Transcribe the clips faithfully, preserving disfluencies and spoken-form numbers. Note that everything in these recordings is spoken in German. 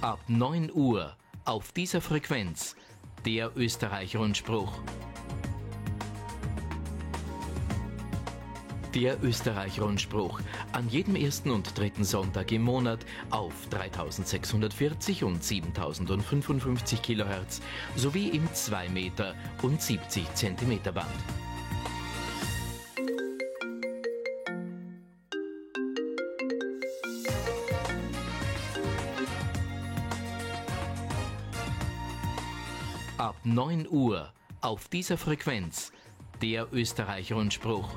Ab neun Uhr auf dieser Frequenz der Österreich-Rundspruch. Der Österreich-Rundspruch an jedem ersten und dritten Sonntag im Monat auf dreitausendsechshundertvierzig und siebentausendfünfundfünfzig Kilohertz sowie im zwei Meter und siebzig Zentimeter Band. Ab neun Uhr auf dieser Frequenz der Österreich-Rundspruch.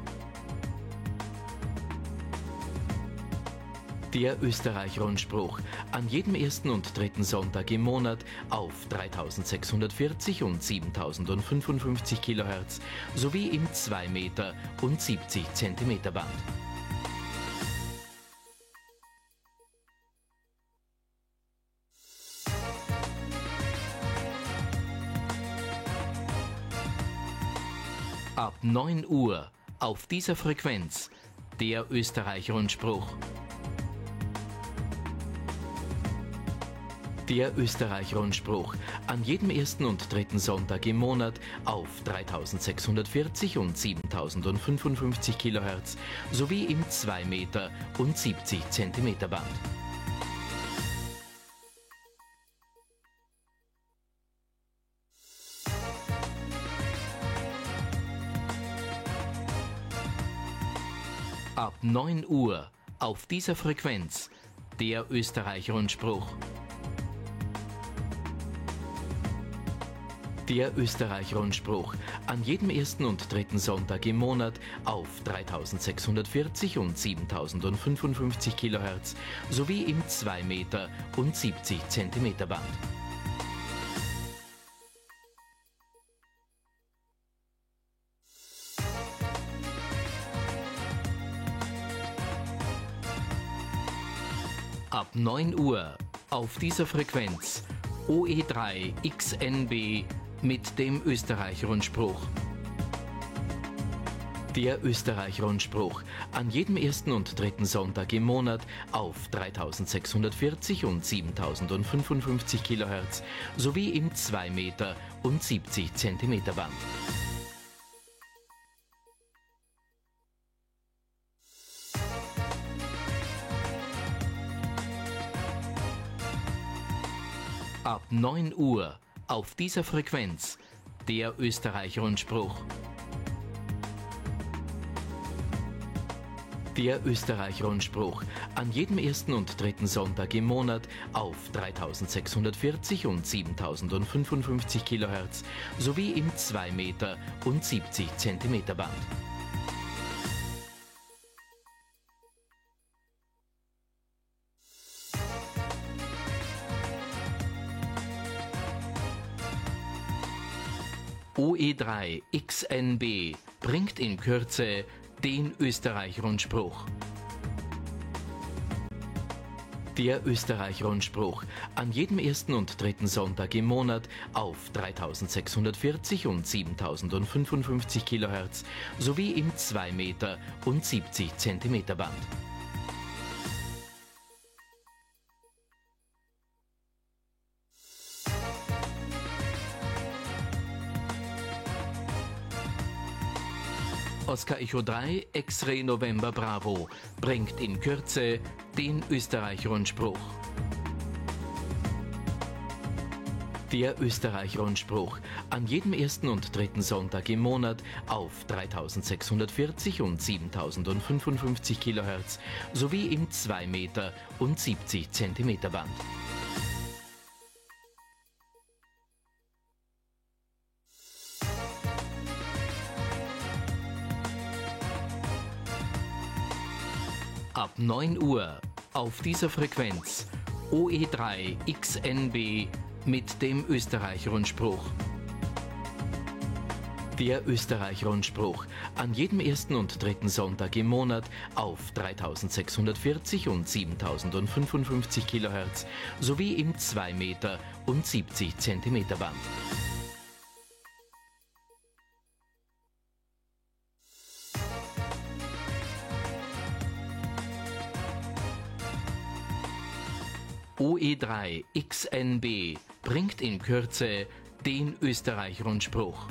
Der Österreich-Rundspruch an jedem ersten und dritten Sonntag im Monat auf dreitausendsechshundertvierzig und siebentausendfünfundfünfzig Kilohertz sowie im zwei Meter und siebzig Zentimeter Band. Ab neun Uhr auf dieser Frequenz der Österreich-Rundspruch. Der Österreich-Rundspruch an jedem ersten und dritten Sonntag im Monat auf dreitausendsechshundertvierzig und siebentausendfünfundfünfzig Kilohertz sowie im zwei Meter und siebzig Zentimeter Band. Ab neun Uhr auf dieser Frequenz der Österreich-Rundspruch. Der Österreich-Rundspruch an jedem ersten und dritten Sonntag im Monat auf dreitausendsechshundertvierzig und siebentausendfünfundfünfzig Kilohertz sowie im zwei Meter und siebzig Zentimeter Band. Ab neun Uhr auf dieser Frequenz O E drei X N B mit dem Österreich-Rundspruch. Der Österreich-Rundspruch an jedem ersten und dritten Sonntag im Monat auf dreitausendsechshundertvierzig und siebentausendfünfundfünfzig Kilohertz sowie im zwei Meter und siebzig Zentimeter Band. Ab neun Uhr auf dieser Frequenz der Österreich-Rundspruch. Der Österreich-Rundspruch an jedem ersten und dritten Sonntag im Monat auf dreitausendsechshundertvierzig und siebentausendfünfundfünfzig Kilohertz sowie im zwei Meter und siebzig Zentimeter Band. O E drei X N B bringt in Kürze den Österreich-Rundspruch. Der Österreich-Rundspruch an jedem ersten und dritten Sonntag im Monat auf dreitausendsechshundertvierzig und siebentausendfünfundfünfzig Kilohertz sowie im zwei Meter und siebzig Zentimeter Band. Oscar Echo drei X-Ray November Bravo bringt in Kürze den Österreich-Rundspruch. Der Österreich-Rundspruch an jedem ersten und dritten Sonntag im Monat auf dreitausendsechshundertvierzig und siebentausendfünfundfünfzig Kilohertz sowie im zwei Meter und siebzig Zentimeter Band. Ab neun Uhr auf dieser Frequenz O E drei X N B mit dem Österreich-Rundspruch. Der Österreich-Rundspruch an jedem ersten und dritten Sonntag im Monat auf dreitausendsechshundertvierzig und siebentausendfünfundfünfzig Kilohertz sowie im zwei Meter und siebzig Zentimeter Band. O E drei X N B bringt in Kürze den Österreich-Rundspruch.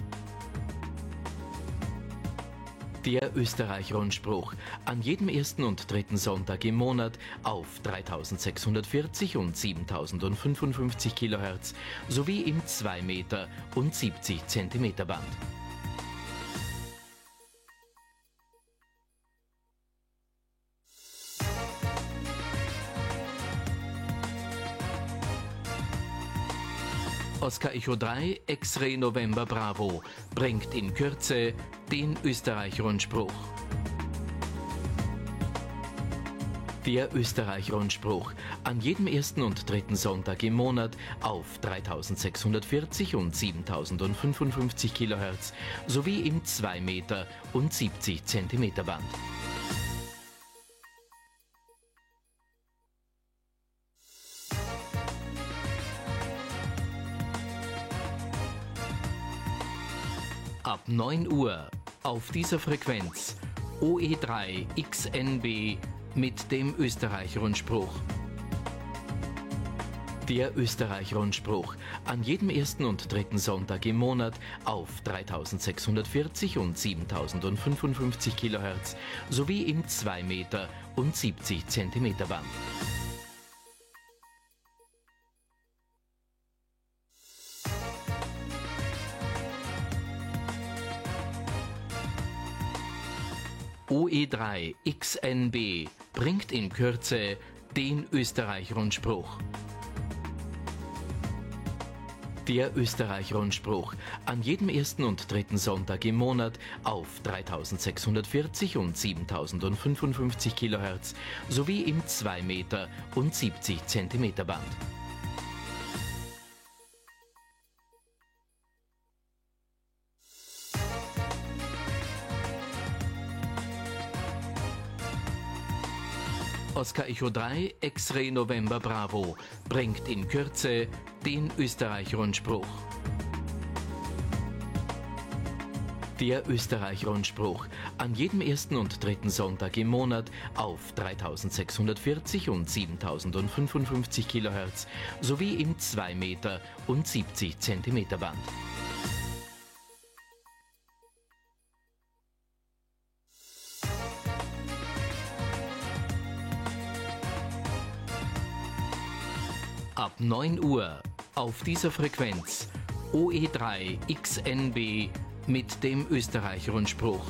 Der Österreich-Rundspruch an jedem ersten und dritten Sonntag im Monat auf dreitausendsechshundertvierzig und siebentausendfünfundfünfzig Kilohertz sowie im zwei Meter und siebzig Zentimeter Band. Oscar Echo drei X-Ray November Bravo bringt in Kürze den Österreich-Rundspruch. Der Österreich-Rundspruch an jedem ersten und dritten Sonntag im Monat auf dreitausendsechshundertvierzig und siebentausendfünfundfünfzig Kilohertz sowie im zwei Meter und siebzig Zentimeter Band. Ab neun Uhr auf dieser Frequenz O E drei X N B mit dem Österreich-Rundspruch. Der Österreich-Rundspruch an jedem ersten und dritten Sonntag im Monat auf dreitausendsechshundertvierzig und siebentausendfünfundfünfzig Kilohertz sowie im zwei Meter und siebzig Zentimeter Band. O E drei X N B bringt in Kürze den Österreich-Rundspruch. Der Österreich-Rundspruch an jedem ersten und dritten Sonntag im Monat auf dreitausendsechshundertvierzig und siebentausendfünfundfünfzig Kilohertz sowie im zwei Meter und siebzig Zentimeter Band. Oscar Echo drei X-Ray November Bravo bringt in Kürze den Österreich-Rundspruch. Der Österreich-Rundspruch an jedem ersten und dritten Sonntag im Monat auf dreitausendsechshundertvierzig und siebentausendfünfundfünfzig Kilohertz sowie im zwei Meter und siebzig Zentimeter Band. Ab neun Uhr auf dieser Frequenz O E drei X N B mit dem Österreich-Rundspruch.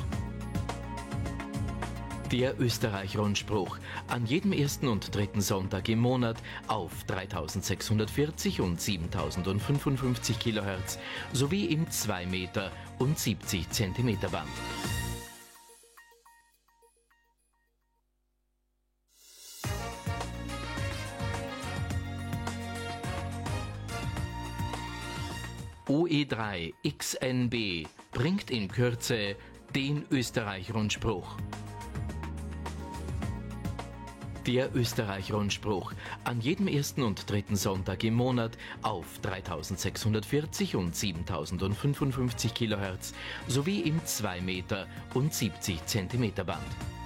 Der Österreich-Rundspruch an jedem ersten und dritten Sonntag im Monat auf dreitausendsechshundertvierzig und siebentausendfünfundfünfzig Kilohertz sowie im zwei Meter und siebzig Zentimeter Band. O E drei X N B bringt in Kürze den Österreich-Rundspruch. Der Österreich-Rundspruch an jedem ersten und dritten Sonntag im Monat auf dreitausendsechshundertvierzig und siebentausendfünfundfünfzig Kilohertz sowie im zwei Meter und siebzig Zentimeter Band.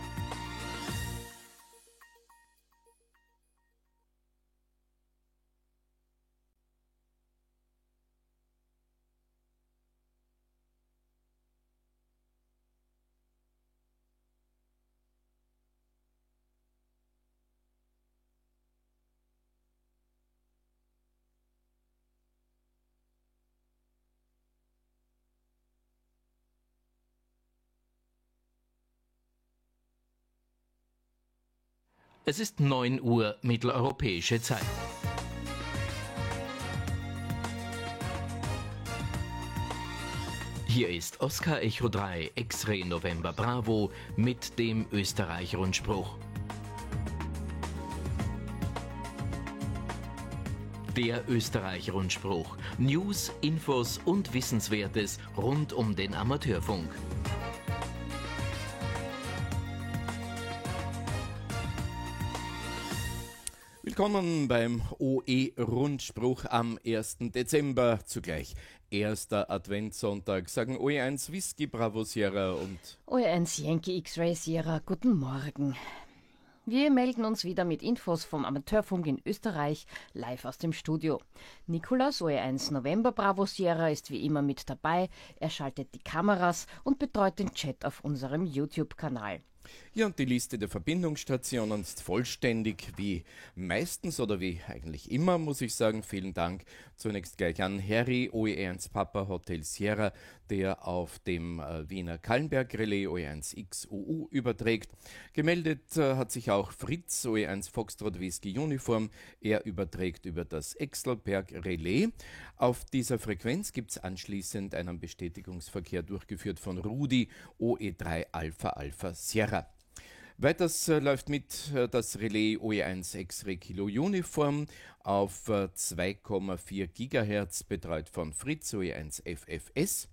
Es ist neun Uhr mitteleuropäische Zeit. Hier ist Oscar Echo drei X-Ray November Bravo mit dem Österreich-Rundspruch. Der Österreich-Rundspruch. News, Infos und Wissenswertes rund um den Amateurfunk. Willkommen beim O E-Rundspruch am ersten Dezember, zugleich erster Adventssonntag. Sagen O E eins Whisky Bravo Sierra und O E eins Yankee X-Ray Sierra, guten Morgen. Wir melden uns wieder mit Infos vom Amateurfunk in Österreich, live aus dem Studio. Nikolaus, O E eins November Bravo Sierra, ist wie immer mit dabei. Er schaltet die Kameras und betreut den Chat auf unserem YouTube-Kanal. Ja, und die Liste der Verbindungsstationen ist vollständig, wie meistens oder wie eigentlich immer, muss ich sagen. Vielen Dank zunächst gleich an Harry, O E eins Papa Hotel Sierra, der auf dem äh, Wiener Kallenberg Relais O E eins X U U überträgt. Gemeldet äh, hat sich auch Fritz, O E eins Foxtrot Whisky Uniform. Er überträgt über das Exelberg Relais. Auf dieser Frequenz gibt es anschließend einen Bestätigungsverkehr durchgeführt von Rudi, O E drei Alpha Alpha Sierra. Weiters äh, läuft mit äh, das Relais O E eins X-Ray Kilo Uniform auf äh, zwei Komma vier Gigahertz, betreut von Fritz O E eins F F S.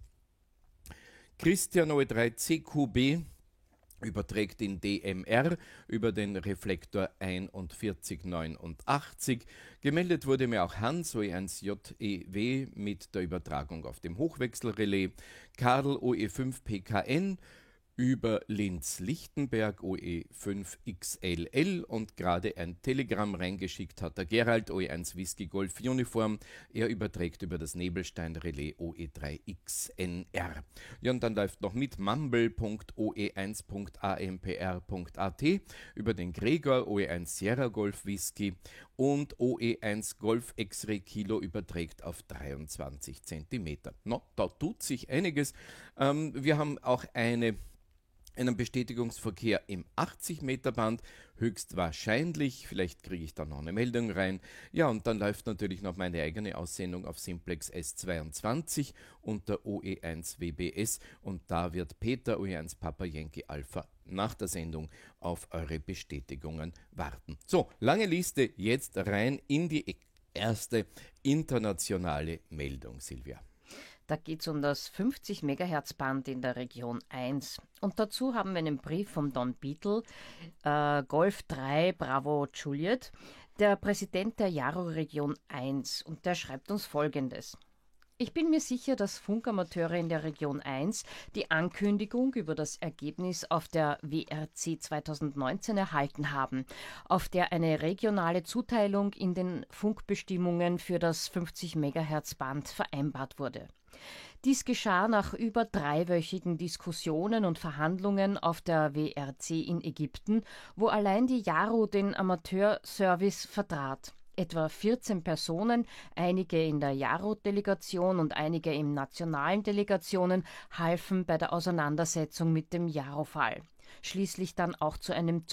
Christian O E drei C Q B überträgt in D M R über den Reflektor einundvierzig neunundachtzig. Gemeldet wurde mir auch Hans O E eins J E W mit der Übertragung auf dem Hochwechselrelais. Karl O E fünf P K N über Linz-Lichtenberg O E fünf X L L und gerade ein Telegramm reingeschickt hat der Gerald O E eins Whisky Golf Uniform. Er überträgt über das Nebelstein-Relais O E drei X N R. Ja, und dann läuft noch mit mumble punkt o e eins punkt a m p r punkt a t über den Gregor O E eins Sierra Golf Whisky und O E eins Golf X-Ray Kilo überträgt auf dreiundzwanzig Zentimeter. No, da tut sich einiges. Ähm, wir haben auch eine einen Bestätigungsverkehr im achtzig Meter Band, höchstwahrscheinlich, vielleicht kriege ich da noch eine Meldung rein. Ja, und dann läuft natürlich noch meine eigene Aussendung auf Simplex S zweiundzwanzig unter O E eins W B S und da wird Peter O E eins Papa Yankee Alpha nach der Sendung auf eure Bestätigungen warten. So, lange Liste, jetzt rein in die erste internationale Meldung, Silvia. Da geht es um das fünfzig Megahertz Band in der Region eins. Und dazu haben wir einen Brief vom Don Beetle, äh, Golf drei Bravo Juliet, der Präsident der Jaro Region eins. Und der schreibt uns Folgendes. Ich bin mir sicher, dass Funkamateure in der Region eins die Ankündigung über das Ergebnis auf der W R C zweitausendneunzehn erhalten haben, auf der eine regionale Zuteilung in den Funkbestimmungen für das fünfzig Megahertz Band vereinbart wurde. Dies geschah nach über dreiwöchigen Diskussionen und Verhandlungen auf der W R C in Ägypten, wo allein die Jaro den Amateurservice vertrat. Etwa vierzehn Personen, einige in der Jaro-Delegation und einige in nationalen Delegationen, halfen bei der Auseinandersetzung mit dem Jaro-Fall. Schließlich dann auch zu einem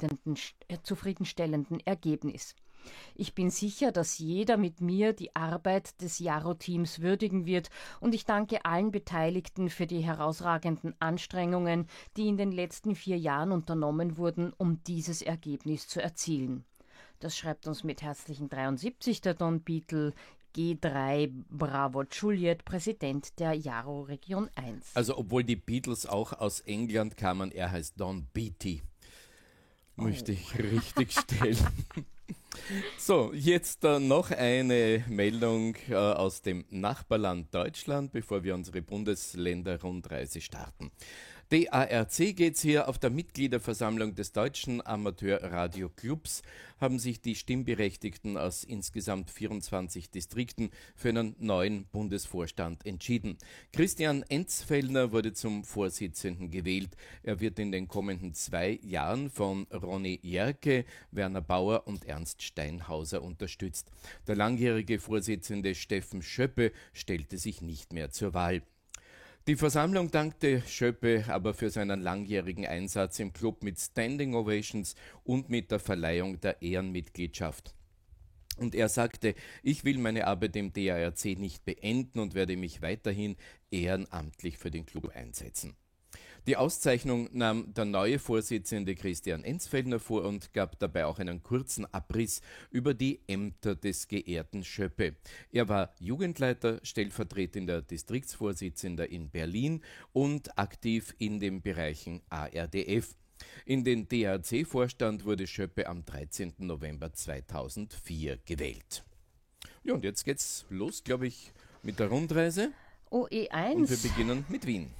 zufriedenstellenden Ergebnis. Ich bin sicher, dass jeder mit mir die Arbeit des Jaro-Teams würdigen wird und ich danke allen Beteiligten für die herausragenden Anstrengungen, die in den letzten vier Jahren unternommen wurden, um dieses Ergebnis zu erzielen. Das schreibt uns mit herzlichen dreiundsiebzig der Don Beetle, G drei Bravo Juliet, Präsident der Jaro Region eins. Also obwohl die Beatles auch aus England kamen, er heißt Don Beatty. Oh. Möchte ich richtig stellen. So, jetzt äh, noch eine Meldung äh, aus dem Nachbarland Deutschland, bevor wir unsere Bundesländer-Rundreise starten. D A R C geht's hier. Auf der Mitgliederversammlung des Deutschen Amateurradio-Clubs haben sich die Stimmberechtigten aus insgesamt vierundzwanzig Distrikten für einen neuen Bundesvorstand entschieden. Christian Enzfellner wurde zum Vorsitzenden gewählt. Er wird in den kommenden zwei Jahren von Ronny Jerke, Werner Bauer und Ernst Steinhauser unterstützt. Der langjährige Vorsitzende Steffen Schöppe stellte sich nicht mehr zur Wahl. Die Versammlung dankte Schöppe aber für seinen langjährigen Einsatz im Club mit Standing Ovations und mit der Verleihung der Ehrenmitgliedschaft. Und er sagte, ich will meine Arbeit im D A R C nicht beenden und werde mich weiterhin ehrenamtlich für den Club einsetzen. Die Auszeichnung nahm der neue Vorsitzende Christian Enzfellner vor und gab dabei auch einen kurzen Abriss über die Ämter des geehrten Schöppe. Er war Jugendleiter, stellvertretender Distriktsvorsitzender in Berlin und aktiv in den Bereichen A R D F. In den D A R C-Vorstand wurde Schöppe am dreizehnten November zweitausendvier gewählt. Ja, und jetzt geht's los, glaube ich, mit der Rundreise. O E eins. Und wir beginnen mit Wien.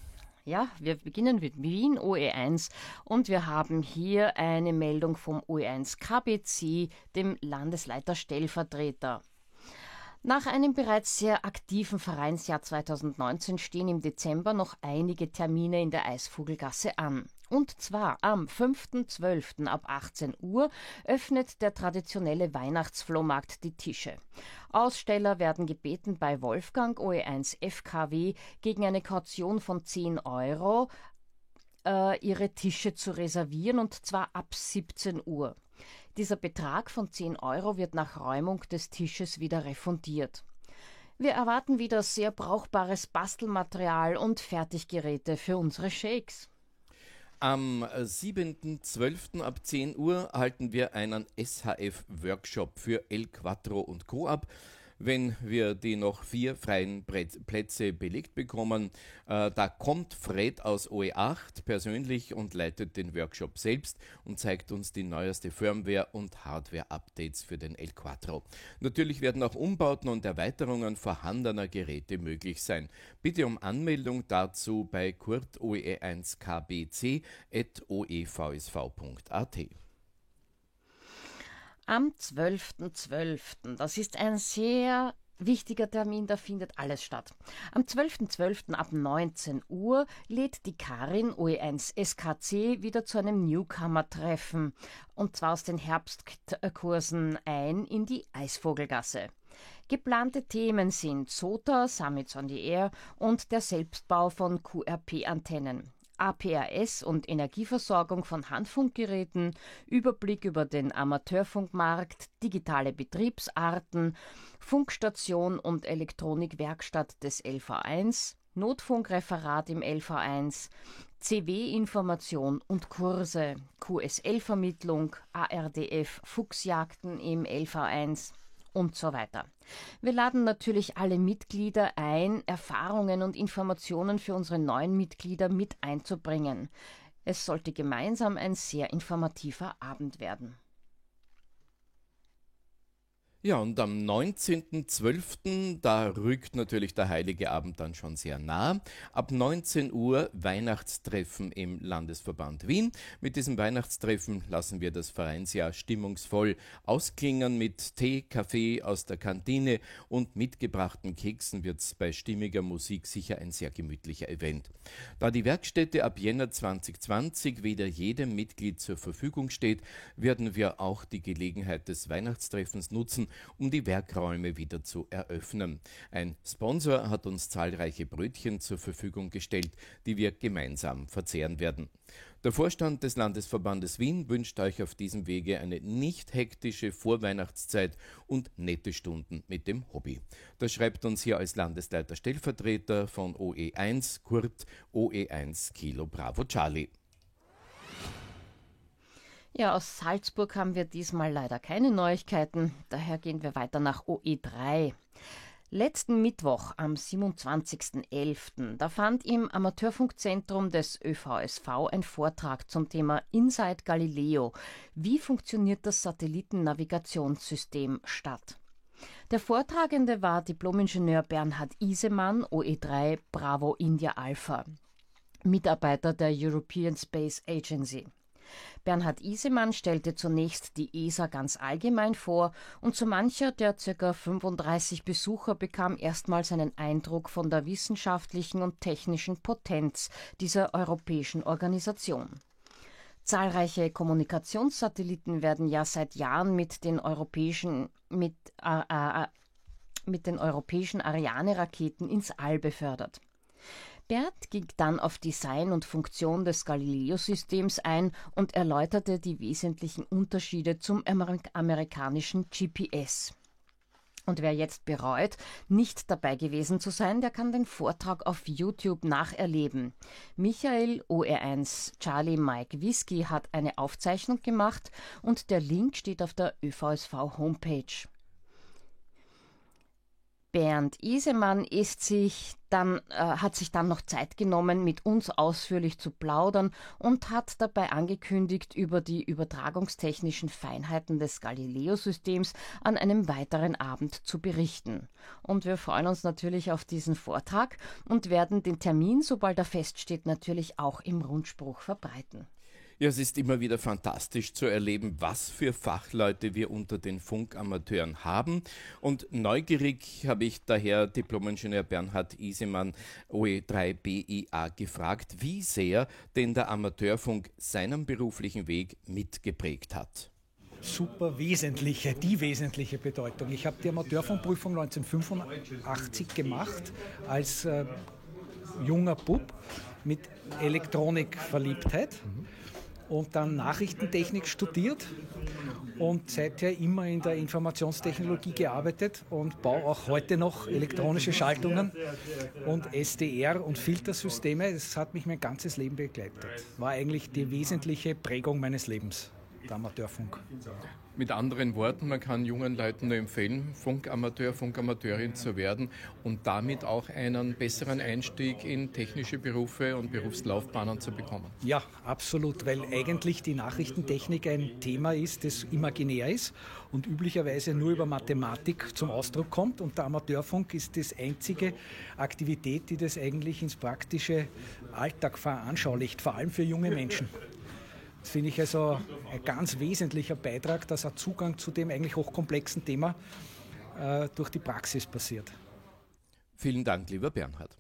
Ja, wir beginnen mit Wien O E eins und wir haben hier eine Meldung vom O E eins K B C, dem Landesleiter Stellvertreter. Nach einem bereits sehr aktiven Vereinsjahr zweitausendneunzehn stehen im Dezember noch einige Termine in der Eisvogelgasse an. Und zwar am fünften zwölften ab achtzehn Uhr öffnet der traditionelle Weihnachtsflohmarkt die Tische. Aussteller werden gebeten, bei Wolfgang O E eins F K W gegen eine Kaution von zehn Euro äh, ihre Tische zu reservieren, und zwar ab siebzehn Uhr. Dieser Betrag von zehn Euro wird nach Räumung des Tisches wieder refundiert. Wir erwarten wieder sehr brauchbares Bastelmaterial und Fertiggeräte für unsere Shakes. Am siebten zwölften ab zehn Uhr halten wir einen S H F-Workshop für El Quattro und Co. ab. Wenn wir die noch vier freien Plätze belegt bekommen, äh, da kommt Fred aus O E acht persönlich und leitet den Workshop selbst und zeigt uns die neueste Firmware und Hardware-Updates für den El Quattro. Natürlich werden auch Umbauten und Erweiterungen vorhandener Geräte möglich sein. Bitte um Anmeldung dazu bei Kurt O E eins K B C at o e v s v punkt a t. Am zwölften zwölften, das ist ein sehr wichtiger Termin, da findet alles statt. Am zwölften zwölften ab neunzehn Uhr lädt die Karin O E eins S K C wieder zu einem Newcomer-Treffen, und zwar aus den Herbstkursen ein in die Eisvogelgasse. Geplante Themen sind S O T A, Summits on the Air und der Selbstbau von Q R P-Antennen. A P R S und Energieversorgung von Handfunkgeräten, Überblick über den Amateurfunkmarkt, digitale Betriebsarten, Funkstation und Elektronikwerkstatt des L V eins, Notfunkreferat im L V eins, C W-Information und Kurse, Q S L-Vermittlung, A R D F-Fuchsjagden im L V eins und so weiter. Wir laden natürlich alle Mitglieder ein, Erfahrungen und Informationen für unsere neuen Mitglieder mit einzubringen. Es sollte gemeinsam ein sehr informativer Abend werden. Ja, und am neunzehnten zwölften, da rückt natürlich der Heilige Abend dann schon sehr nah. Ab neunzehn Uhr Weihnachtstreffen im Landesverband Wien. Mit diesem Weihnachtstreffen lassen wir das Vereinsjahr stimmungsvoll ausklingen. Mit Tee, Kaffee aus der Kantine und mitgebrachten Keksen wird es bei stimmiger Musik sicher ein sehr gemütlicher Event. Da die Werkstätte ab Jänner zwanzig zwanzig wieder jedem Mitglied zur Verfügung steht, werden wir auch die Gelegenheit des Weihnachtstreffens nutzen, um die Werkräume wieder zu eröffnen. Ein Sponsor hat uns zahlreiche Brötchen zur Verfügung gestellt, die wir gemeinsam verzehren werden. Der Vorstand des Landesverbandes Wien wünscht euch auf diesem Wege eine nicht hektische Vorweihnachtszeit und nette Stunden mit dem Hobby. Das schreibt uns hier als Landesleiter Stellvertreter von O E eins Kurt O E eins Kilo Bravo Charlie. Ja, aus Salzburg haben wir diesmal leider keine Neuigkeiten, daher gehen wir weiter nach O E drei. Letzten Mittwoch am siebenundzwanzigsten elften da fand im Amateurfunkzentrum des Ö V S V ein Vortrag zum Thema Inside Galileo. Wie funktioniert das Satellitennavigationssystem statt? Der Vortragende war Diplomingenieur Bernhard Isemann, O E drei Bravo India Alpha, Mitarbeiter der European Space Agency. Bernhard Isemann stellte zunächst die E S A ganz allgemein vor, und so mancher der ca. fünfunddreißig Besucher bekam erstmals einen Eindruck von der wissenschaftlichen und technischen Potenz dieser europäischen Organisation. Zahlreiche Kommunikationssatelliten werden ja seit Jahren mit den europäischen, mit, äh, äh, mit den europäischen Ariane-Raketen ins All befördert. Bert ging dann auf Design und Funktion des Galileo-Systems ein und erläuterte die wesentlichen Unterschiede zum Amerik- amerikanischen G P S. Und wer jetzt bereut, nicht dabei gewesen zu sein, der kann den Vortrag auf YouTube nacherleben. Michael O E eins Charlie Mike Whisky hat eine Aufzeichnung gemacht und der Link steht auf der Ö V S V Homepage. Bernd Isemann ist sich dann, äh, hat sich dann noch Zeit genommen, mit uns ausführlich zu plaudern und hat dabei angekündigt, über die übertragungstechnischen Feinheiten des Galileo-Systems an einem weiteren Abend zu berichten. Und wir freuen uns natürlich auf diesen Vortrag und werden den Termin, sobald er feststeht, natürlich auch im Rundspruch verbreiten. Ja, es ist immer wieder fantastisch zu erleben, was für Fachleute wir unter den Funkamateuren haben. Und neugierig habe ich daher Diplom-Ingenieur Bernhard Isemann, O E drei B I A, gefragt, wie sehr denn der Amateurfunk seinen beruflichen Weg mitgeprägt hat. Super wesentliche, die wesentliche Bedeutung. Ich habe die Amateurfunkprüfung neunzehnhundertfünfundachtzig gemacht als äh, junger Bub mit Elektronikverliebtheit. Mhm. Und dann Nachrichtentechnik studiert und seither immer in der Informationstechnologie gearbeitet und baue auch heute noch elektronische Schaltungen und S D R und Filtersysteme. Das hat mich mein ganzes Leben begleitet. War eigentlich die wesentliche Prägung meines Lebens, der Amateurfunk. Mit anderen Worten, man kann jungen Leuten nur empfehlen, Funkamateur, Funkamateurin zu werden und damit auch einen besseren Einstieg in technische Berufe und Berufslaufbahnen zu bekommen. Ja, absolut, weil eigentlich die Nachrichtentechnik ein Thema ist, das imaginär ist und üblicherweise nur über Mathematik zum Ausdruck kommt. Und der Amateurfunk ist das einzige Aktivität, die das eigentlich ins praktische Alltag veranschaulicht, vor allem für junge Menschen. Das finde ich also ein ganz wesentlicher Beitrag, dass ein Zugang zu dem eigentlich hochkomplexen Thema äh, durch die Praxis passiert. Vielen Dank, lieber Bernhard.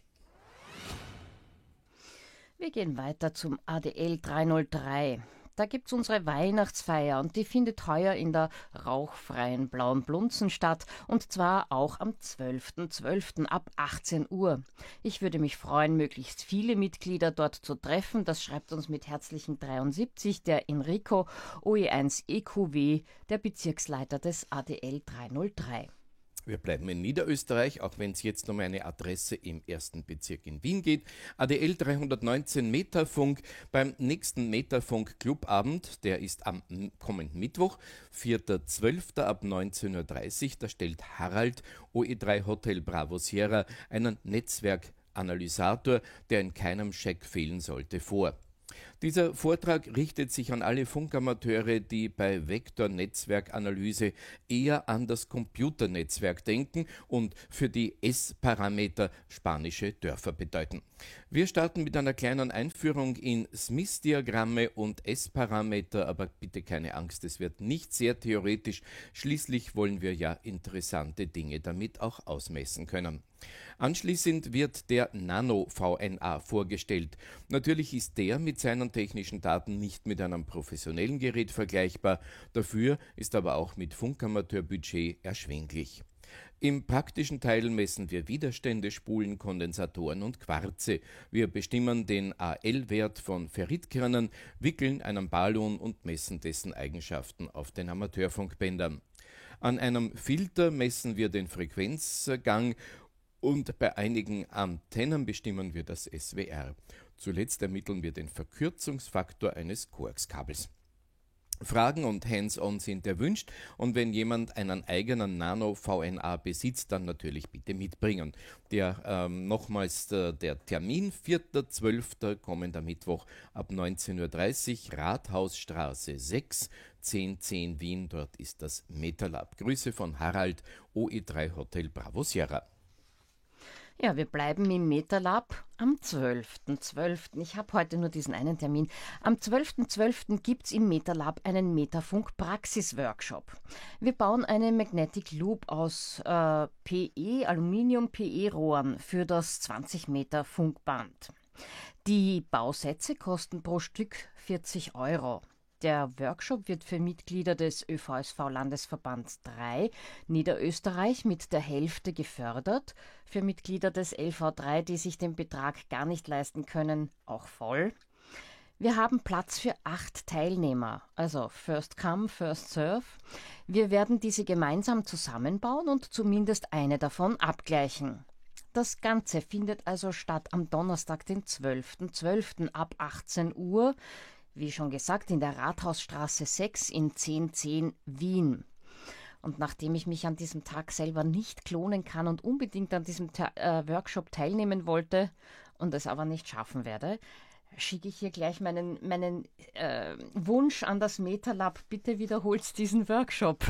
Wir gehen weiter zum A D L dreihundertdrei. Da gibt es unsere Weihnachtsfeier und die findet heuer in der rauchfreien Blauen Blunzen statt und zwar auch am zwölften zwölften ab achtzehn Uhr. Ich würde mich freuen, möglichst viele Mitglieder dort zu treffen. Das schreibt uns mit herzlichen dreiundsiebzig der Enrico O E eins E Q W, der Bezirksleiter des A D L dreihundertdrei. Wir bleiben in Niederösterreich, auch wenn es jetzt um eine Adresse im ersten Bezirk in Wien geht. A D L dreihundertneunzehn Meterfunk beim nächsten Meterfunk-Clubabend, der ist am kommenden Mittwoch, vierten zwölften ab neunzehn Uhr dreißig. Da stellt Harald, O E drei Hotel Bravo Sierra, einen Netzwerkanalysator, der in keinem Scheck fehlen sollte, vor. Dieser Vortrag richtet sich an alle Funkamateure, die bei Vektornetzwerkanalyse eher an das Computernetzwerk denken und für die S-Parameter spanische Dörfer bedeuten. Wir starten mit einer kleinen Einführung in Smith-Diagramme und S-Parameter, aber bitte keine Angst, es wird nicht sehr theoretisch. Schließlich wollen wir ja interessante Dinge damit auch ausmessen können. Anschließend wird der Nano-V N A vorgestellt. Natürlich ist der mit seinen technischen Daten nicht mit einem professionellen Gerät vergleichbar, dafür ist aber auch mit Funkamateurbudget erschwinglich. Im praktischen Teil messen wir Widerstände, Spulen, Kondensatoren und Quarze. Wir bestimmen den A L-Wert von Ferritkernen, wickeln einen Ballon und messen dessen Eigenschaften auf den Amateurfunkbändern. An einem Filter messen wir den Frequenzgang und bei einigen Antennen bestimmen wir das S W R. Zuletzt ermitteln wir den Verkürzungsfaktor eines Koaxkabels. Fragen und Hands-on sind erwünscht und wenn jemand einen eigenen Nano-V N A besitzt, dann natürlich bitte mitbringen. Der, ähm, nochmals äh, der Termin, vierten zwölften kommender Mittwoch ab neunzehn Uhr dreißig, Rathausstraße sechs, zehn zehn Wien, dort ist das MetaLab. Grüße von Harald, O E drei Hotel Bravo Sierra. Ja, wir bleiben im MetaLab am zwölften zwölften. Ich habe heute nur diesen einen Termin. Am zwölften zwölften gibt es im MetaLab einen Metafunk-Praxis-Workshop. Wir bauen eine Magnetic Loop aus äh, P E, Aluminium-P E-Rohren für das zwanzig Meter Funkband. Die Bausätze kosten pro Stück vierzig Euro. Der Workshop wird für Mitglieder des Ö V S V-Landesverbands drei Niederösterreich mit der Hälfte gefördert, für Mitglieder des L V drei, die sich den Betrag gar nicht leisten können, auch voll. Wir haben Platz für acht Teilnehmer, also First Come, First Serve. Wir werden diese gemeinsam zusammenbauen und zumindest eine davon abgleichen. Das Ganze findet also statt am Donnerstag, den zwölften zwölften ab achtzehn Uhr, wie schon gesagt, in der Rathausstraße sechs in zehn zehn Wien. Und nachdem ich mich an diesem Tag selber nicht klonen kann und unbedingt an diesem Te- äh, Workshop teilnehmen wollte und es aber nicht schaffen werde, schicke ich hier gleich meinen, meinen äh, Wunsch an das MetaLab. Bitte wiederholt diesen Workshop.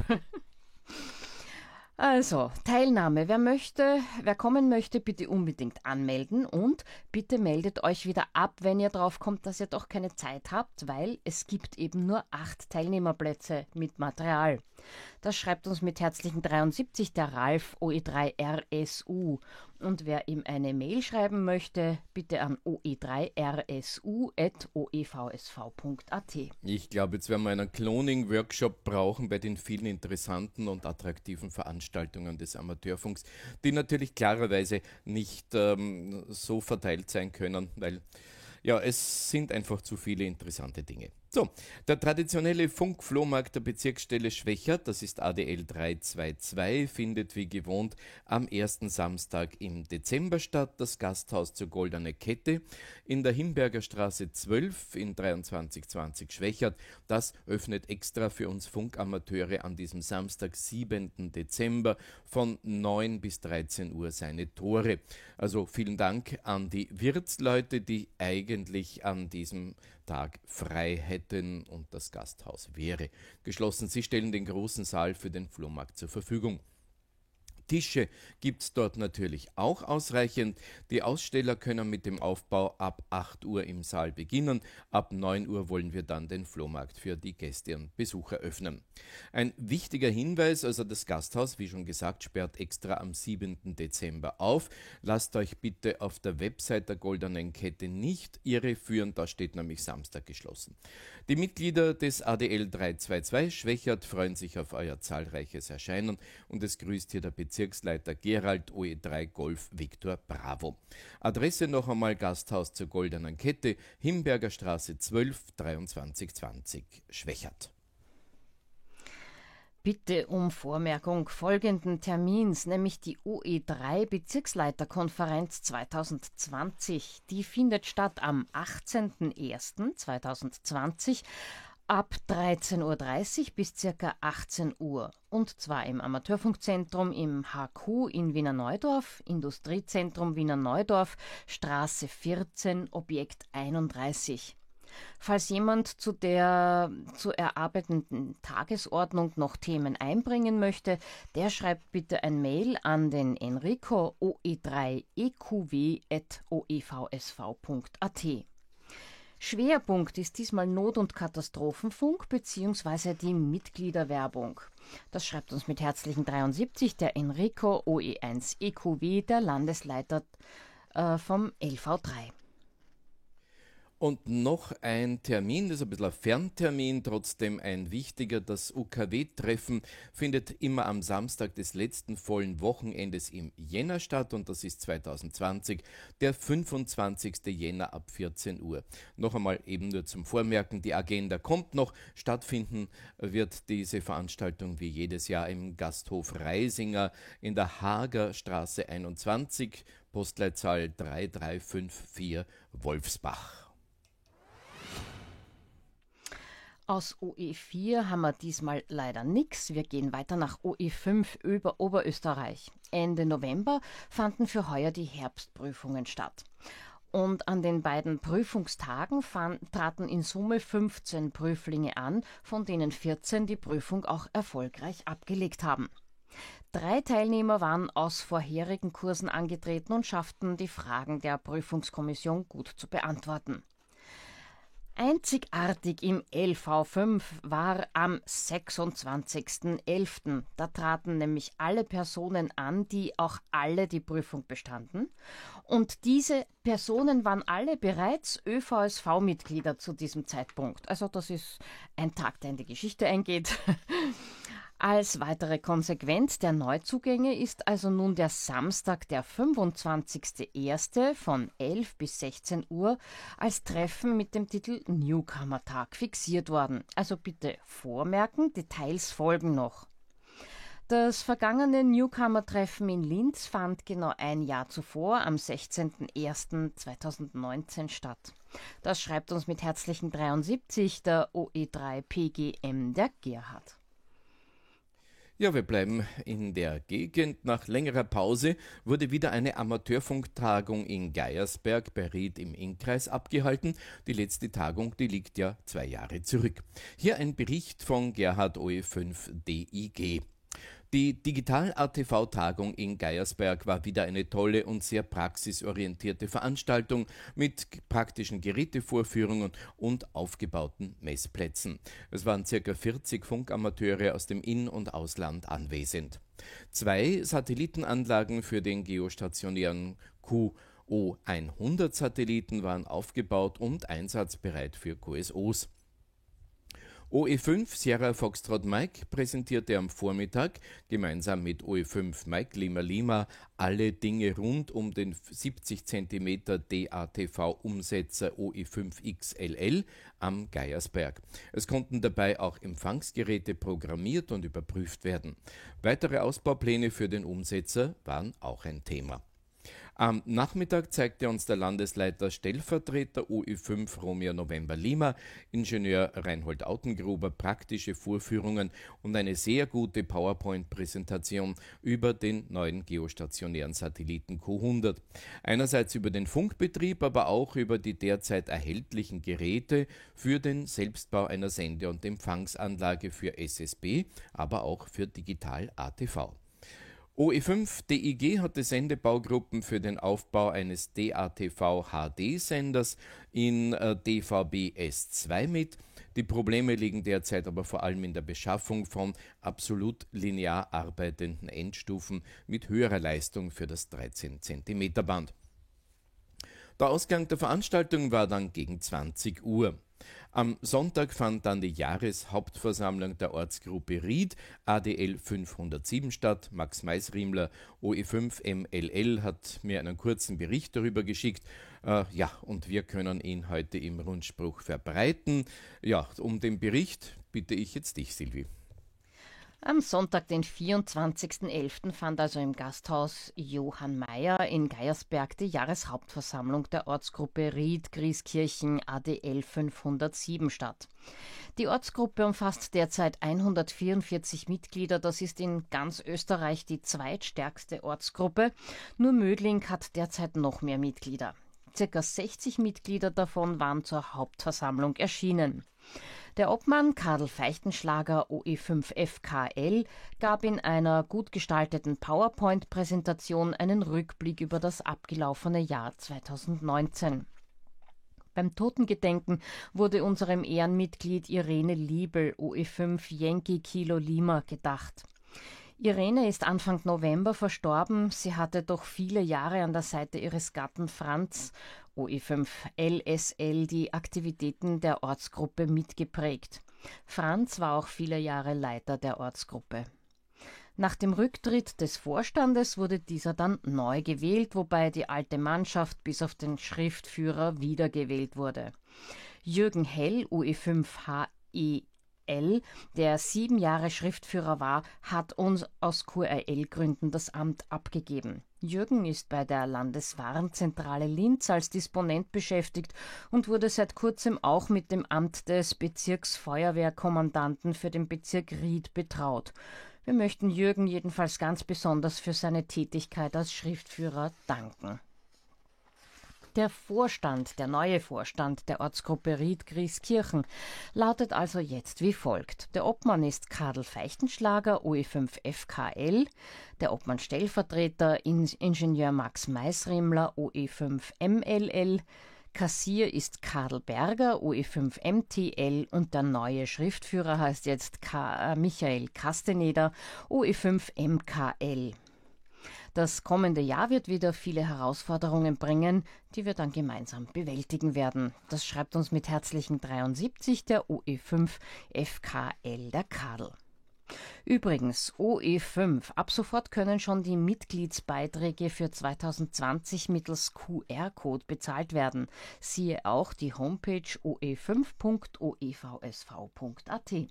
Also, Teilnahme. Wer möchte, wer kommen möchte, bitte unbedingt anmelden und bitte meldet euch wieder ab, wenn ihr drauf kommt, dass ihr doch keine Zeit habt, weil es gibt eben nur acht Teilnehmerplätze mit Material. Das schreibt uns mit herzlichen dreiundsiebzig der Ralf O E drei R S U. Und wer ihm eine Mail schreiben möchte, bitte an o e drei r s u at o e v s v punkt a t. Ich glaube, jetzt werden wir einen Cloning-Workshop brauchen bei den vielen interessanten und attraktiven Veranstaltungen des Amateurfunks, die natürlich klarerweise nicht ähm, so verteilt sein können, weil ja, es sind einfach zu viele interessante Dinge. So, der traditionelle Funk-Flohmarkt der Bezirksstelle Schwechat, das ist A D L dreihundertzweiundzwanzig, findet wie gewohnt am ersten Samstag im Dezember statt. Das Gasthaus zur Goldene Kette in der Himberger Straße zwölf in dreiundzwanzig zwanzig Schwechat. Das öffnet extra für uns Funkamateure an diesem Samstag, siebenten Dezember von neun bis dreizehn Uhr seine Tore. Also vielen Dank an die Wirtsleute, die eigentlich an diesem Tag frei hätten und das Gasthaus wäre geschlossen. Sie stellen den großen Saal für den Flohmarkt zur Verfügung. Tische gibt es dort natürlich auch ausreichend. Die Aussteller können mit dem Aufbau ab acht Uhr im Saal beginnen. Ab neun Uhr wollen wir dann den Flohmarkt für die Gäste und Besucher öffnen. Ein wichtiger Hinweis, also das Gasthaus, wie schon gesagt, sperrt extra am siebenten Dezember auf. Lasst euch bitte auf der Website der Goldenen Kette nicht irreführen, da steht nämlich Samstag geschlossen. Die Mitglieder des A D L dreihundertzweiundzwanzig Schwechat freuen sich auf euer zahlreiches Erscheinen und es grüßt hier der Bezirksleiter Gerald O E drei Golf Victor Bravo. Adresse noch einmal: Gasthaus zur Goldenen Kette, Himberger Straße zwölf, dreiundzwanzig zwanzig Schwechat. Bitte um Vormerkung folgenden Termins, nämlich die O E drei Bezirksleiterkonferenz zweitausendzwanzig. Die findet statt am achtzehnten ersten zweitausendzwanzig ab dreizehn Uhr dreißig bis ca. achtzehn Uhr. Und zwar im Amateurfunkzentrum im H Q in Wiener Neudorf, Industriezentrum Wiener Neudorf, Straße vierzehn, Objekt einunddreißig. Falls jemand zu der zu erarbeitenden Tagesordnung noch Themen einbringen möchte, der schreibt bitte ein Mail an den Enrico O E drei E Q W at o e v s v punkt a t. Schwerpunkt ist diesmal Not- und Katastrophenfunk bzw. die Mitgliederwerbung. Das schreibt uns mit herzlichen dreiundsiebzig der Enrico O E eins E Q W, der Landesleiter äh, vom L V drei. Und noch ein Termin, das ist ein bisschen ein Ferntermin, trotzdem ein wichtiger. Das U K W-Treffen findet immer am Samstag des letzten vollen Wochenendes im Jänner statt und das ist zweitausendzwanzig, der fünfundzwanzigsten Jänner ab vierzehn Uhr. Noch einmal eben nur zum Vormerken, die Agenda kommt noch. Stattfinden wird diese Veranstaltung wie jedes Jahr im Gasthof Reisinger in der Hager Straße einundzwanzig, Postleitzahl drei drei fünf vier Wolfsbach. Aus O E vier haben wir diesmal leider nichts. Wir gehen weiter nach O E fünf über Oberösterreich. Ende November fanden für heuer die Herbstprüfungen statt. Und an den beiden Prüfungstagen fand, traten in Summe fünfzehn Prüflinge an, von denen vierzehn die Prüfung auch erfolgreich abgelegt haben. Drei Teilnehmer waren aus vorherigen Kursen angetreten und schafften die Fragen der Prüfungskommission gut zu beantworten. Einzigartig im L V fünf war am sechsundzwanzigsten elften Da traten nämlich alle Personen an, die auch alle die Prüfung bestanden. Und diese Personen waren alle bereits Ö V S V-Mitglieder zu diesem Zeitpunkt. Also das ist ein Tag, der in die Geschichte eingeht. Als weitere Konsequenz der Neuzugänge ist also nun der Samstag, der fünfundzwanzigsten ersten von elf bis sechzehn Uhr als Treffen mit dem Titel Newcomer-Tag fixiert worden. Also bitte vormerken, Details folgen noch. Das vergangene Newcomer-Treffen in Linz fand genau ein Jahr zuvor, am sechzehnten ersten zweitausendneunzehn statt. Das schreibt uns mit herzlichen dreiundsiebzig der O E drei P G M, der Gerhard. Ja, wir bleiben in der Gegend. Nach längerer Pause wurde wieder eine Amateurfunktagung in Geiersberg bei Ried im Innkreis abgehalten. Die letzte Tagung, die liegt ja zwei Jahre zurück. Hier ein Bericht von Gerhard O E fünf D I G. Die Digital-A T V-Tagung in Geiersberg war wieder eine tolle und sehr praxisorientierte Veranstaltung mit praktischen Gerätevorführungen und aufgebauten Messplätzen. Es waren ca. vierzig Funkamateure aus dem In- und Ausland anwesend. Zwei Satellitenanlagen für den geostationären Q O hundert Satelliten waren aufgebaut und einsatzbereit für Q S Os. O E fünf Sierra Foxtrot Mike präsentierte am Vormittag gemeinsam mit O E fünf Mike Lima Lima alle Dinge rund um den siebzig Zentimeter D A T V-Umsetzer O E fünf X L L am Geiersberg. Es konnten dabei auch Empfangsgeräte programmiert und überprüft werden. Weitere Ausbaupläne für den Umsetzer waren auch ein Thema. Am Nachmittag zeigte uns der Landesleiter Stellvertreter O E fünf Romeo November Lima, Ingenieur Reinhold Autengruber, praktische Vorführungen und eine sehr gute PowerPoint-Präsentation über den neuen geostationären Satelliten Q hundert. Einerseits über den Funkbetrieb, aber auch über die derzeit erhältlichen Geräte für den Selbstbau einer Sende- und Empfangsanlage für S S B, aber auch für Digital-A T V. O E fünf D I G hatte Sendebaugruppen für den Aufbau eines D A T V-H D-Senders in äh, D V B S zwei mit. Die Probleme liegen derzeit aber vor allem in der Beschaffung von absolut linear arbeitenden Endstufen mit höherer Leistung für das dreizehn Zentimeter Band. Der Ausgang der Veranstaltung war dann gegen zwanzig Uhr. Am Sonntag fand dann die Jahreshauptversammlung der Ortsgruppe Ried A D L fünfhundertsieben statt. Max Maisriemler, O E fünf M L L, hat mir einen kurzen Bericht darüber geschickt. Äh, ja, und wir können ihn heute im Rundspruch verbreiten. Ja, um den Bericht bitte ich jetzt dich, Silvi. Am Sonntag, den vierundzwanzigsten elften fand also im Gasthaus Johann Mayer in Geiersberg die Jahreshauptversammlung der Ortsgruppe Ried Grieskirchen A D L fünfhundertsieben statt. Die Ortsgruppe umfasst derzeit hundertvierundvierzig Mitglieder. Das ist in ganz Österreich die zweitstärkste Ortsgruppe. Nur Mödling hat derzeit noch mehr Mitglieder. Circa sechzig Mitglieder davon waren zur Hauptversammlung erschienen. Der Obmann Karl Feichtenschlager O E fünf F K L gab in einer gut gestalteten PowerPoint-Präsentation einen Rückblick über das abgelaufene Jahr zweitausendneunzehn. Beim Totengedenken wurde unserem Ehrenmitglied Irene Liebel O E fünf Yankee Kilo Lima gedacht. Irene ist Anfang November verstorben. Sie hatte doch viele Jahre an der Seite ihres Gatten Franz O E fünf L S L die Aktivitäten der Ortsgruppe mitgeprägt. Franz war auch viele Jahre Leiter der Ortsgruppe. Nach dem Rücktritt des Vorstandes wurde dieser dann neu gewählt, wobei die alte Mannschaft bis auf den Schriftführer wiedergewählt wurde. Jürgen Hell O E fünf H E L, der sieben Jahre Schriftführer war, hat uns aus Q R L-Gründen das Amt abgegeben. Jürgen ist bei der Landeswarenzentrale Linz als Disponent beschäftigt und wurde seit kurzem auch mit dem Amt des Bezirksfeuerwehrkommandanten für den Bezirk Ried betraut. Wir möchten Jürgen jedenfalls ganz besonders für seine Tätigkeit als Schriftführer danken. Der Vorstand, der neue Vorstand der Ortsgruppe Ried Grieskirchen lautet also jetzt wie folgt. Der Obmann ist Karl Feichtenschlager O E fünf F K L, der Obmann Stellvertreter Ingenieur Max Maisriemler O E fünf M L L, Kassier ist Karl Berger O E fünf M T L und der neue Schriftführer heißt jetzt K- Michael Kasteneder O E fünf M K L. Das kommende Jahr wird wieder viele Herausforderungen bringen, die wir dann gemeinsam bewältigen werden. Das schreibt uns mit herzlichen dreiundsiebzig der O E fünf F K L der Karl. Übrigens, O E fünf, ab sofort können schon die Mitgliedsbeiträge für zweitausendzwanzig mittels Q R-Code bezahlt werden. Siehe auch die Homepage o e fünf punkt o e v s v punkt a t.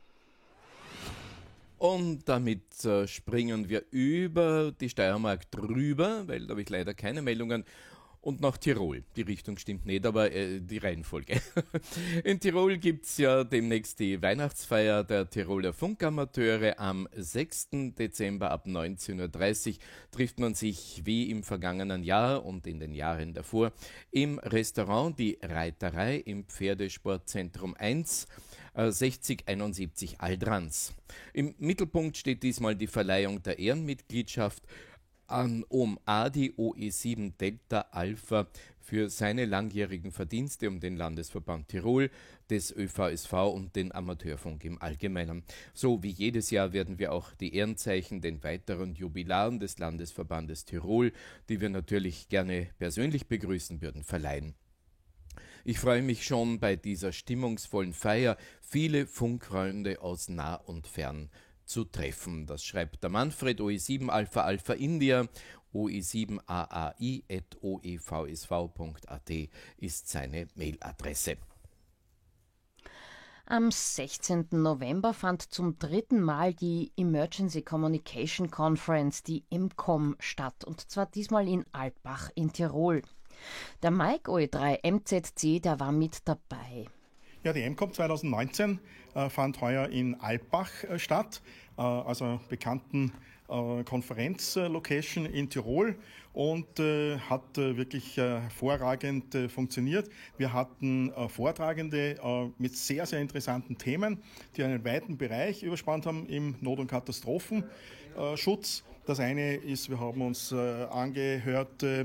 Und damit äh, springen wir über die Steiermark drüber, weil da habe ich leider keine Meldungen, und nach Tirol. Die Richtung stimmt nicht, aber äh, die Reihenfolge. In Tirol gibt es ja demnächst die Weihnachtsfeier der Tiroler Funkamateure. Am sechsten Dezember ab neunzehn Uhr dreißig trifft man sich wie im vergangenen Jahr und in den Jahren davor im Restaurant Die Reiterei im Pferdesportzentrum eins, äh, sechzig einundsiebzig Aldrans. Im Mittelpunkt steht diesmal die Verleihung der Ehrenmitgliedschaft an Om Adi O E sieben Delta Alpha für seine langjährigen Verdienste um den Landesverband Tirol, des Ö V S V und den Amateurfunk im Allgemeinen. So wie jedes Jahr werden wir auch die Ehrenzeichen den weiteren Jubilaren des Landesverbandes Tirol, die wir natürlich gerne persönlich begrüßen würden, verleihen. Ich freue mich schon bei dieser stimmungsvollen Feier, viele Funkfreunde aus nah und fern zu treffen. Das schreibt der Manfred, O E sieben Alpha Alpha India, O E sieben A A I at o e v s v punkt a t ist seine Mailadresse. Am sechzehnten November fand zum dritten Mal die Emergency Communication Conference, die E M C O M, statt, und zwar diesmal in Alpbach in Tirol. Der Mike O E drei M Z C, der war mit dabei. Ja, die E M C O M zwanzig neunzehn äh, fand heuer in Alpbach äh, statt, äh, also bekannten äh, Konferenzlocation in Tirol, und äh, hat äh, wirklich äh, hervorragend äh, funktioniert. Wir hatten äh, Vortragende äh, mit sehr, sehr interessanten Themen, die einen weiten Bereich überspannt haben im Not- und Katastrophenschutz. Das eine ist, wir haben uns äh, angehört, äh,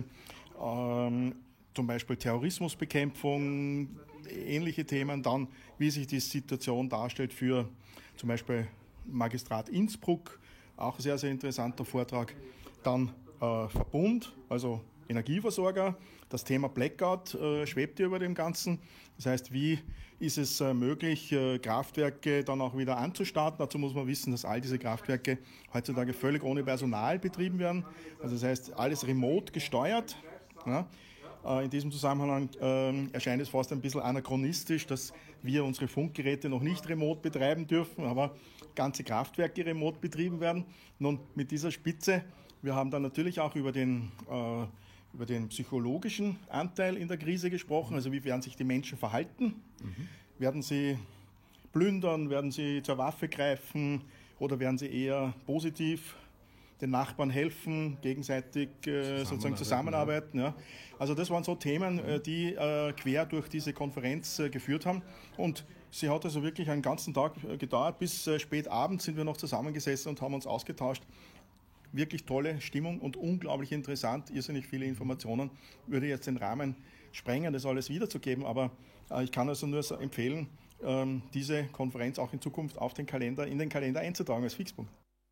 ähm, zum Beispiel Terrorismusbekämpfung, ähnliche Themen, dann wie sich die Situation darstellt für zum Beispiel Magistrat Innsbruck, auch sehr, sehr interessanter Vortrag. Dann äh, Verbund, also Energieversorger, das Thema Blackout äh, schwebt über dem Ganzen. Das heißt, wie ist es äh, möglich, äh, Kraftwerke dann auch wieder anzustarten? Dazu muss man wissen, dass all diese Kraftwerke heutzutage völlig ohne Personal betrieben werden. Also das heißt, alles remote gesteuert. Ja. In diesem Zusammenhang äh, erscheint es fast ein bisschen anachronistisch, dass wir unsere Funkgeräte noch nicht remote betreiben dürfen, aber ganze Kraftwerke remote betrieben werden. Nun, mit dieser Spitze, wir haben dann natürlich auch über den, äh, über den psychologischen Anteil in der Krise gesprochen, also wie werden sich die Menschen verhalten? Mhm. Werden sie plündern, werden sie zur Waffe greifen oder werden sie eher positiv den Nachbarn helfen, gegenseitig äh, sozusagen zusammenarbeiten. Ja. Also das waren so Themen, äh, die äh, quer durch diese Konferenz äh, geführt haben. Und sie hat also wirklich einen ganzen Tag äh, gedauert. Bis äh, spät abends sind wir noch zusammengesessen und haben uns ausgetauscht. Wirklich tolle Stimmung und unglaublich interessant, irrsinnig viele Informationen. Würde jetzt den Rahmen sprengen, das alles wiederzugeben, aber äh, ich kann also nur so empfehlen, äh, diese Konferenz auch in Zukunft auf den Kalender, in den Kalender einzutragen als Fixpunkt.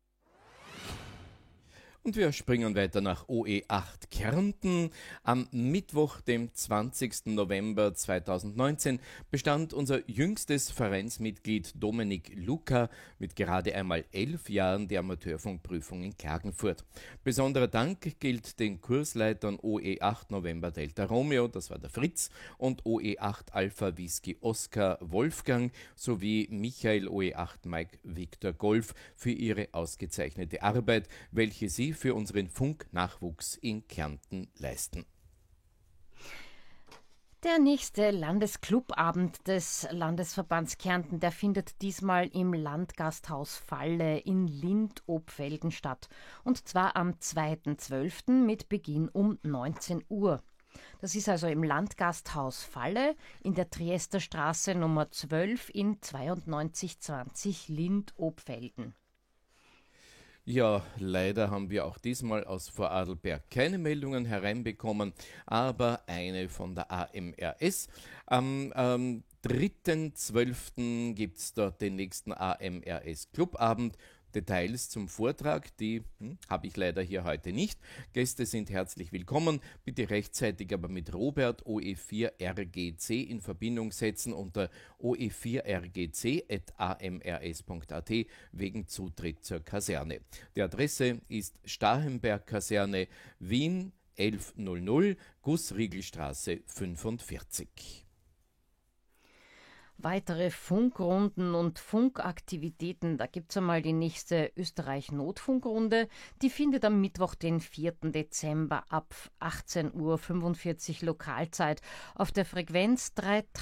Und wir springen weiter nach O E acht Kärnten. Am Mittwoch, dem zwanzigsten November zweitausendneunzehn, bestand unser jüngstes Vereinsmitglied Dominik Luca mit gerade einmal elf Jahren die Amateurfunkprüfung in Klagenfurt. Besonderer Dank gilt den Kursleitern O E acht November Delta Romeo, das war der Fritz, und O E acht Alpha Whisky Oscar Wolfgang sowie Michael O E acht Mike Victor Golf für ihre ausgezeichnete Arbeit, welche sie für unseren Funknachwuchs in Kärnten leisten. Der nächste Landesclubabend des Landesverbands Kärnten, der findet diesmal im Landgasthaus Falle in Lind-Obfelden statt. Und zwar am zweiten zwölften mit Beginn um neunzehn Uhr. Das ist also im Landgasthaus Falle in der Triesterstraße Nummer zwölf in zweiundneunzig zwanzig Lind-Obfelden. Ja, leider haben wir auch diesmal aus Vorarlberg keine Meldungen hereinbekommen, aber eine von der A M R S. Am ähm, dritten zwölften gibt es dort den nächsten A M R S-Clubabend. Details zum Vortrag, die hm, habe ich leider hier heute nicht. Gäste sind herzlich willkommen. Bitte rechtzeitig aber mit Robert O E vier R G C in Verbindung setzen unter o e vier r g c at a m r s punkt a t wegen Zutritt zur Kaserne. Die Adresse ist Starhemberg-Kaserne, Wien elfhundert, Gussriegelstraße fünfundvierzig. Weitere Funkrunden und Funkaktivitäten, da gibt es einmal die nächste Österreich-Notfunkrunde. Die findet am Mittwoch, den vierten Dezember ab achtzehn Uhr fünfundvierzig Lokalzeit auf der Frequenz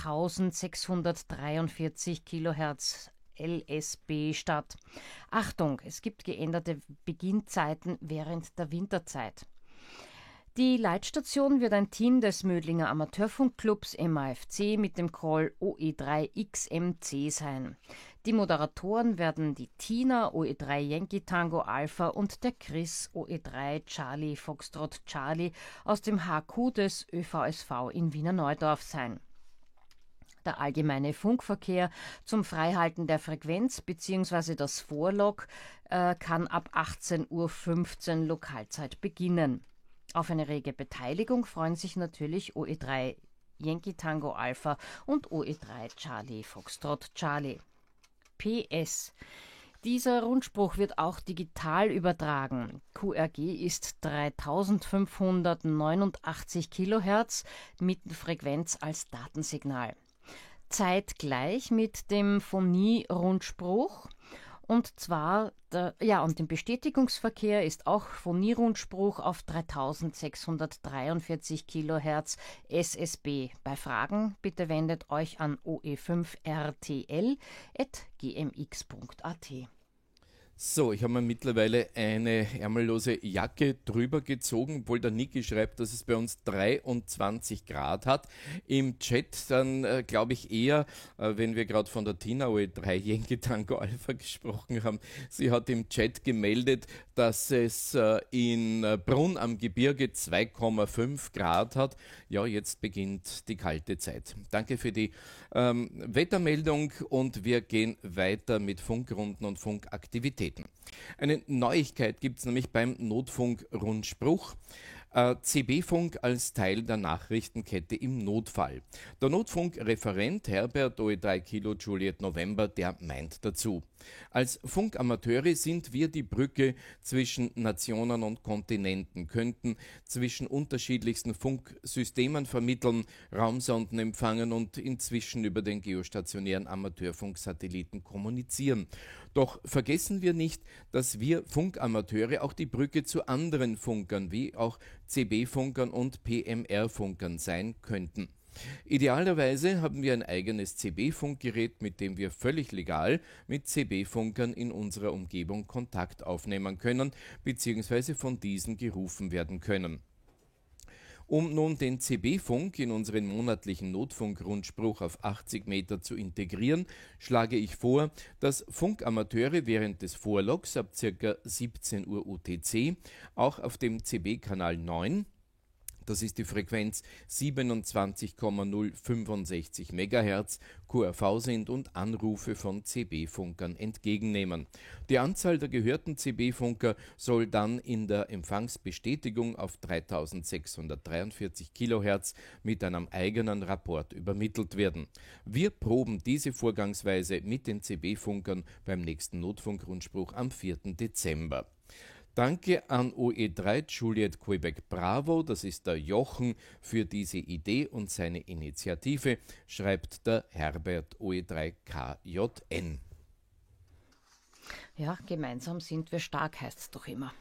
dreitausendsechshundertdreiundvierzig Kilohertz L S B statt. Achtung, es gibt geänderte Beginnzeiten während der Winterzeit. Die Leitstation wird ein Team des Mödlinger Amateurfunkclubs M A F C mit dem Call O E drei X M C sein. Die Moderatoren werden die Tina O E drei Yankee Tango Alpha und der Chris O E drei Charlie Foxtrot Charlie aus dem H Q des Ö V S V in Wiener Neudorf sein. Der allgemeine Funkverkehr zum Freihalten der Frequenz bzw. das Vorlog äh, kann ab achtzehn Uhr fünfzehn Lokalzeit beginnen. Auf eine rege Beteiligung freuen sich natürlich O E drei Yankee Tango Alpha und O E drei Charlie Foxtrot Charlie. P S. Dieser Rundspruch wird auch digital übertragen. Q R G ist dreitausendfünfhundertneunundachtzig Kilohertz mit Frequenz als Datensignal. Zeitgleich mit dem Phonie-Rundspruch. Und zwar, der, ja, und im Bestätigungsverkehr ist auch Phonie-Rundspruch auf dreitausendsechshundertdreiundvierzig Kilohertz S S B. Bei Fragen bitte wendet euch an o e fünf r t l at g m x punkt a t. So, ich habe mir mittlerweile eine ärmellose Jacke drüber gezogen, obwohl der Niki schreibt, dass es bei uns dreiundzwanzig Grad hat. Im Chat dann äh, glaube ich eher, äh, wenn wir gerade von der Tina O E drei Yankee Tango Alpha gesprochen haben, sie hat im Chat gemeldet, dass es äh, in äh, Brunn am Gebirge zwei Komma fünf Grad hat. Ja, jetzt beginnt die kalte Zeit. Danke für die ähm, Wettermeldung und wir gehen weiter mit Funkrunden und Funkaktivitäten. Eine Neuigkeit gibt es nämlich beim Notfunk-Rundspruch. Äh, C B-Funk als Teil der Nachrichtenkette im Notfall. Der Notfunkreferent Herbert O E drei Kilo Juliet November, der meint dazu: Als Funkamateure sind wir die Brücke zwischen Nationen und Kontinenten, könnten zwischen unterschiedlichsten Funksystemen vermitteln, Raumsonden empfangen und inzwischen über den geostationären Amateurfunksatelliten kommunizieren. Doch vergessen wir nicht, dass wir Funkamateure auch die Brücke zu anderen Funkern wie auch C B-Funkern und P M R-Funkern sein könnten. Idealerweise haben wir ein eigenes C B-Funkgerät, mit dem wir völlig legal mit C B-Funkern in unserer Umgebung Kontakt aufnehmen können bzw. von diesen gerufen werden können. Um nun den C B-Funk in unseren monatlichen Notfunk-Rundspruch auf achtzig Meter zu integrieren, schlage ich vor, dass Funkamateure während des Vorlogs ab ca. siebzehn Uhr U T C auch auf dem C B-Kanal neun, das ist die Frequenz siebenundzwanzig Komma null fünfundsechzig Megahertz, Q R V sind und Anrufe von C B-Funkern entgegennehmen. Die Anzahl der gehörten C B-Funker soll dann in der Empfangsbestätigung auf dreitausendsechshundertdreiundvierzig Kilohertz mit einem eigenen Rapport übermittelt werden. Wir proben diese Vorgangsweise mit den C B-Funkern beim nächsten Notfunkrundspruch am vierten Dezember. Danke an O E drei Juliet Quebec Bravo, das ist der Jochen, für diese Idee und seine Initiative, schreibt der Herbert O E drei K J N. Ja, gemeinsam sind wir stark, heißt es doch immer.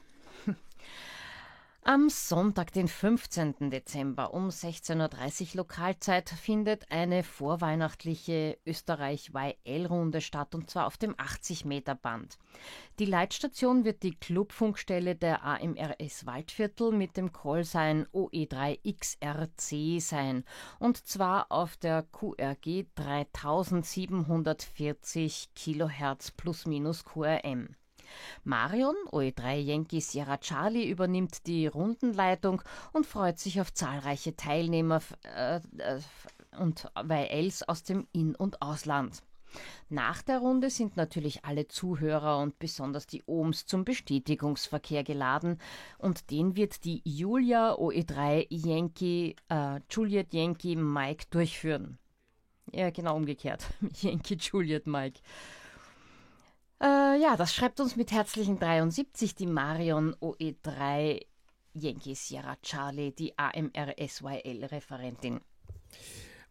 Am Sonntag, den fünfzehnten Dezember um sechzehn Uhr dreißig Lokalzeit findet eine vorweihnachtliche Österreich-Y L-Runde statt, und zwar auf dem achtzig Meter Band. Die Leitstation wird die Clubfunkstelle der A M R S Waldviertel mit dem Callsign O E drei X R C sein, und zwar auf der Q R G dreitausendsiebenhundertvierzig Kilohertz plus minus Q R M. Marion, O E drei Yankee Sierra Charlie, übernimmt die Rundenleitung und freut sich auf zahlreiche Teilnehmer äh, und Y Ls aus dem In- und Ausland. Nach der Runde sind natürlich alle Zuhörer und besonders die Ohms zum Bestätigungsverkehr geladen, und den wird die Julia O E drei Yankee äh, Juliet Yankee Mike durchführen. Ja, genau umgekehrt. Yankee Juliet Mike. Äh, ja, das schreibt uns mit herzlichen dreiundsiebzig die Marion O E drei Yankee Sierra Charlie, die A M R S Y L-Referentin.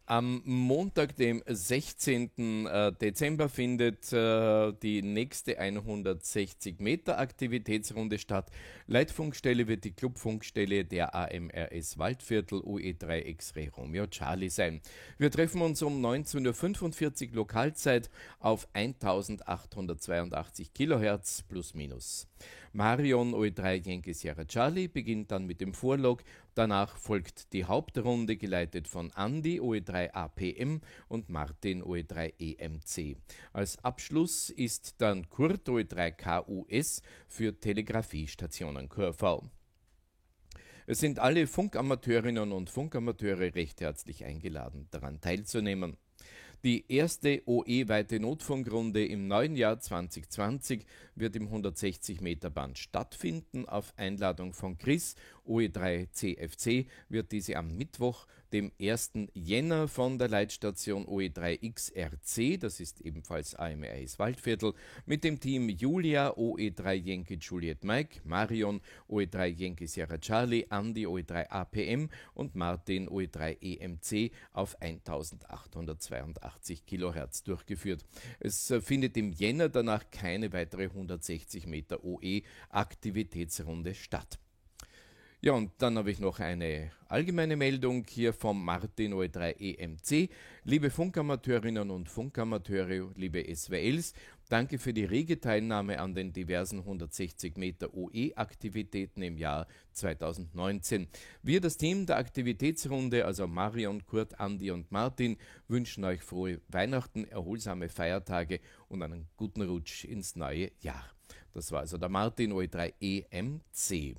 Am Montag, dem sechzehnten Dezember, findet äh, die nächste hundertsechzig Meter Aktivitätsrunde statt. Leitfunkstelle wird die Clubfunkstelle der A M R S Waldviertel U E drei X-Ray Romeo Charlie sein. Wir treffen uns um neunzehn Uhr fünfundvierzig Lokalzeit auf eintausendachthundertzweiundachtzig Kilohertz plus minus. Marion U E drei Yankee Sierra Charlie beginnt dann mit dem Vorlog. Danach folgt die Hauptrunde, geleitet von Andi U E drei A P M und Martin U E drei E M C. Als Abschluss ist dann Kurt U E drei K U S für Telegrafiestationen Q R V. Es sind alle Funkamateurinnen und Funkamateure recht herzlich eingeladen, daran teilzunehmen. Die erste O E-weite Notfunkrunde im neuen Jahr zwanzig zwanzig wird im hundertsechzig Meter Band stattfinden. Auf Einladung von Chris U E drei C F C wird diese am Mittwoch, dem ersten Jänner, von der Leitstation U E drei X R C, das ist ebenfalls A M R S Waldviertel, mit dem Team Julia U E drei Yankee Juliet Mike, Marion U E drei Yankee Sierra Charlie, Andi U E drei A P M und Martin U E drei E M C auf eintausendachthundertzweiundachtzig Kilohertz durchgeführt. Es findet im Jänner danach keine weitere hundertsechzig Meter O E-Aktivitätsrunde statt. Ja, und dann habe ich noch eine allgemeine Meldung hier vom Martin U E drei E M C. Liebe Funkamateurinnen und Funkamateure, liebe S W Ls, danke für die rege Teilnahme an den diversen hundertsechzig Meter O E-Aktivitäten im Jahr zweitausendneunzehn. Wir, das Team der Aktivitätsrunde, also Marion, Kurt, Andi und Martin, wünschen euch frohe Weihnachten, erholsame Feiertage und einen guten Rutsch ins neue Jahr. Das war also der Martin U E drei E M C.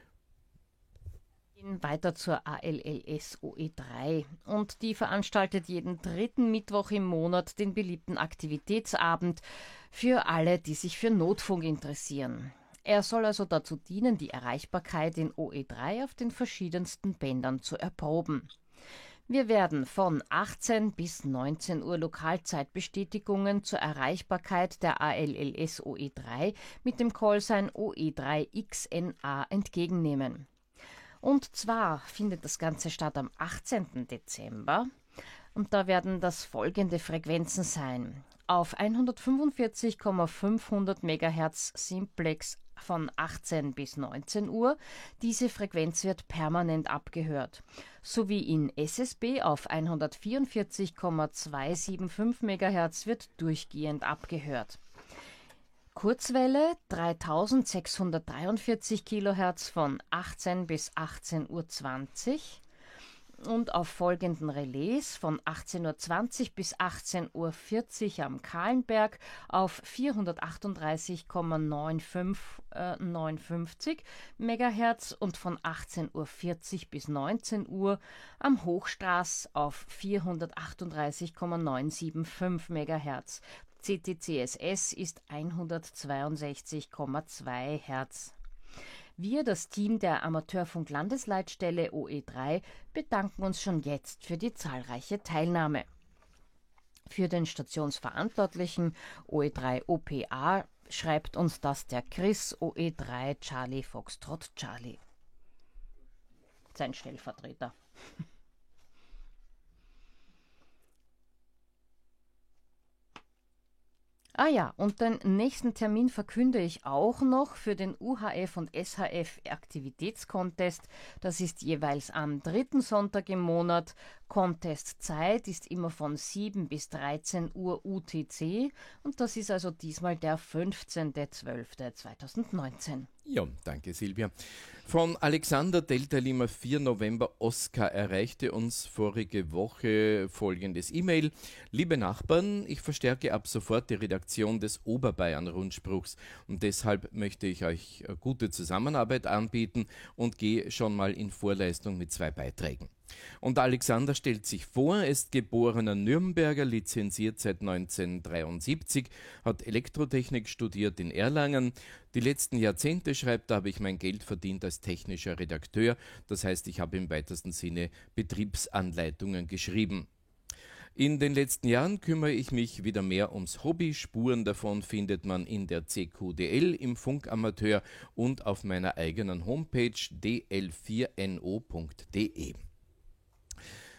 Weiter zur A L L S O E drei, und die veranstaltet jeden dritten Mittwoch im Monat den beliebten Aktivitätsabend für alle, die sich für Notfunk interessieren. Er soll also dazu dienen, die Erreichbarkeit in O E drei auf den verschiedensten Bändern zu erproben. Wir werden von achtzehn bis neunzehn Uhr Lokalzeitbestätigungen zur Erreichbarkeit der A L L S O E drei mit dem Callsign O E drei X N A entgegennehmen. Und zwar findet das Ganze statt am achtzehnten Dezember, und da werden das folgende Frequenzen sein. Auf hundertfünfundvierzig Komma fünfhundert Megahertz Simplex von achtzehn bis neunzehn Uhr. Diese Frequenz wird permanent abgehört. Sowie in S S B auf hundertvierundvierzig Komma zweihundertfünfundsiebzig Megahertz wird durchgehend abgehört. Kurzwelle dreitausendsechshundertdreiundvierzig Kilohertz von achtzehn bis achtzehn Uhr zwanzig und auf folgenden Relais von achtzehn Uhr zwanzig bis achtzehn Uhr vierzig am Kahlenberg auf vierhundertachtunddreißig Komma neunhundertfünfundfünfzig Megahertz und von achtzehn Uhr vierzig bis neunzehn Uhr am Hochstraß auf vierhundertachtunddreißig Komma neunhundertfünfundsiebzig Megahertz. C T C S S ist hundertzweiundsechzig Komma zwei Hertz. Wir, das Team der Amateurfunk-Landesleitstelle O E drei, bedanken uns schon jetzt für die zahlreiche Teilnahme. Für den Stationsverantwortlichen O E drei O P A schreibt uns das der Chris O E drei Charlie Foxtrot Charlie. Sein Stellvertreter. Ah ja, und den nächsten Termin verkünde ich auch noch für den U H F und S H F Aktivitätskontest. Das ist jeweils am dritten Sonntag im Monat. Contestzeit ist immer von sieben bis dreizehn Uhr U T C, und das ist also diesmal der fünfzehnten zwölften zweitausendneunzehn. Ja, danke Silvia. Von Alexander Delta Lima vier November Oscar erreichte uns vorige Woche folgendes E-Mail. Liebe Nachbarn, ich verstärke ab sofort die Redaktion des Oberbayern-Rundspruchs, und deshalb möchte ich euch gute Zusammenarbeit anbieten und gehe schon mal in Vorleistung mit zwei Beiträgen. Und Alexander stellt sich vor, ist geborener Nürnberger, lizenziert seit neunzehnhundertdreiundsiebzig, hat Elektrotechnik studiert in Erlangen. Die letzten Jahrzehnte, schreibt er, habe ich mein Geld verdient als technischer Redakteur. Das heißt, ich habe im weitesten Sinne Betriebsanleitungen geschrieben. In den letzten Jahren kümmere ich mich wieder mehr ums Hobby. Spuren davon findet man in der C Q D L, im Funkamateur und auf meiner eigenen Homepage d l vier n o punkt d e.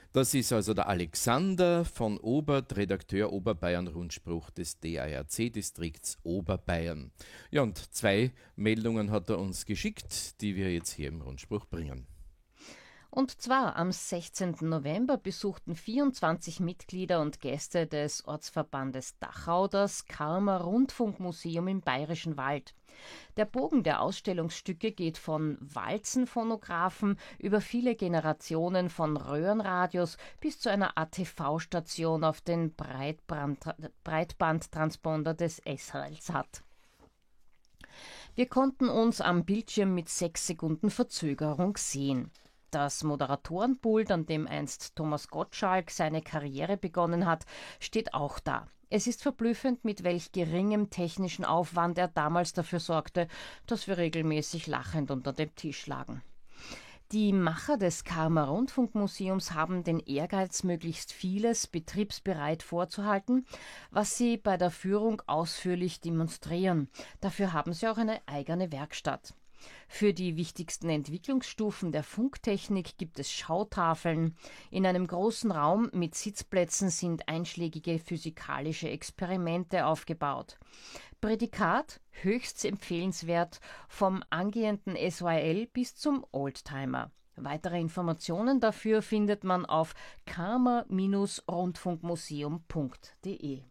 Das ist also der Alexander von Obert, Redakteur Oberbayern-Rundspruch des D A R C-Distrikts Oberbayern. Ja, und zwei Meldungen hat er uns geschickt, die wir jetzt hier im Rundspruch bringen. Und zwar am sechzehnten November besuchten vierundzwanzig Mitglieder und Gäste des Ortsverbandes Dachau das Karmer Rundfunkmuseum im Bayerischen Wald. Der Bogen der Ausstellungsstücke geht von Walzenphonographen über viele Generationen von Röhrenradios bis zu einer A T V-Station auf den Breitband, Breitbandtransponder des Esraelsat. Wir konnten uns am Bildschirm mit sechs Sekunden Verzögerung sehen. Das Moderatorenpult, an dem einst Thomas Gottschalk seine Karriere begonnen hat, steht auch da. Es ist verblüffend, mit welch geringem technischen Aufwand er damals dafür sorgte, dass wir regelmäßig lachend unter dem Tisch lagen. Die Macher des Karmer Rundfunkmuseums haben den Ehrgeiz, möglichst vieles betriebsbereit vorzuhalten, was sie bei der Führung ausführlich demonstrieren. Dafür haben sie auch eine eigene Werkstatt. Für die wichtigsten Entwicklungsstufen der Funktechnik gibt es Schautafeln. In einem großen Raum mit Sitzplätzen sind einschlägige physikalische Experimente aufgebaut. Prädikat höchst empfehlenswert, vom angehenden S Y L bis zum Oldtimer. Weitere Informationen dafür findet man auf karmer Rundfunkmuseum punkt de.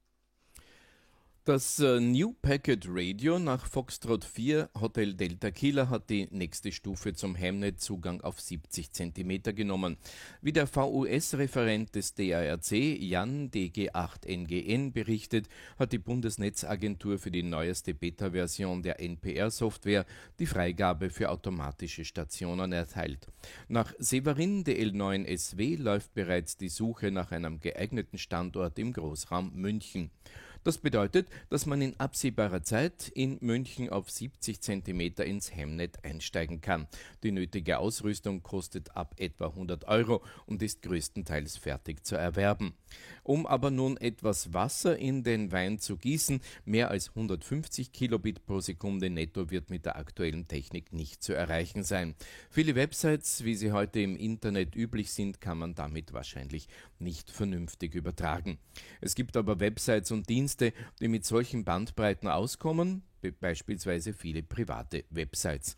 Das äh, New Packet Radio nach Foxtrot vier Hotel Delta Kilo hat die nächste Stufe zum Heimnet-Zugang auf siebzig Zentimeter genommen. Wie der V U S-Referent des D A R C, Jan D G acht N G N, berichtet, hat die Bundesnetzagentur für die neueste Beta-Version der N P R-Software die Freigabe für automatische Stationen erteilt. Nach Severin D L neun S W läuft bereits die Suche nach einem geeigneten Standort im Großraum München. Das bedeutet, dass man in absehbarer Zeit in München auf siebzig Zentimeter ins Hemnet einsteigen kann. Die nötige Ausrüstung kostet ab etwa hundert Euro und ist größtenteils fertig zu erwerben. Um aber nun etwas Wasser in den Wein zu gießen, mehr als hundertfünfzig Kilobit pro Sekunde netto wird mit der aktuellen Technik nicht zu erreichen sein. Viele Websites, wie sie heute im Internet üblich sind, kann man damit wahrscheinlich nicht vernünftig übertragen. Es gibt aber Websites und Dienste, die mit solchen Bandbreiten auskommen, beispielsweise viele private Websites.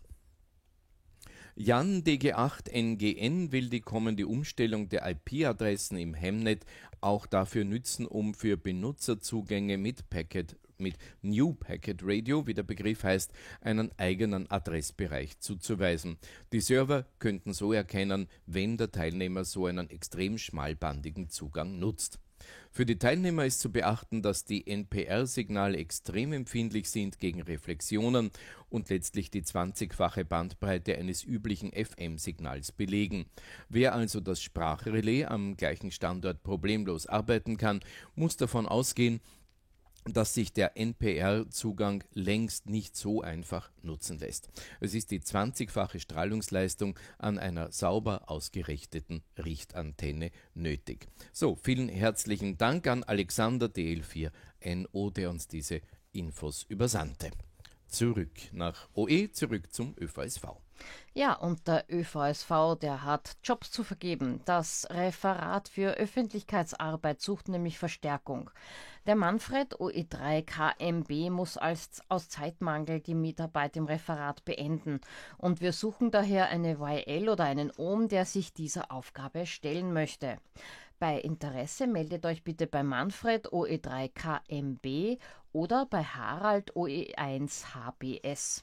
Jan D G acht N G N will die kommende Umstellung der I P-Adressen im Hemnet auch dafür nützen, um für Benutzerzugänge mit Packet mit New Packet Radio, wie der Begriff heißt, einen eigenen Adressbereich zuzuweisen. Die Server könnten so erkennen, wenn der Teilnehmer so einen extrem schmalbandigen Zugang nutzt. Für die Teilnehmer ist zu beachten, dass die N P R-Signale extrem empfindlich sind gegen Reflexionen und letztlich die zwanzigfache Bandbreite eines üblichen F M-Signals belegen. Wer also das Sprachrelais am gleichen Standort problemlos arbeiten kann, muss davon ausgehen, dass sich der N P R-Zugang längst nicht so einfach nutzen lässt. Es ist die zwanzigfache Strahlungsleistung an einer sauber ausgerichteten Richtantenne nötig. So, vielen herzlichen Dank an Alexander D L vier N O, der uns diese Infos übersandte. Zurück nach O E, zurück zum Ö V S V. Ja, und der Ö V S V, der hat Jobs zu vergeben. Das Referat für Öffentlichkeitsarbeit sucht nämlich Verstärkung. Der Manfred O E drei K M B muss als, aus Zeitmangel die Mitarbeit im Referat beenden. Und wir suchen daher eine Y L oder einen O M, der sich dieser Aufgabe stellen möchte. Bei Interesse meldet euch bitte bei Manfred O E drei K M B oder bei Harald O E eins H B S.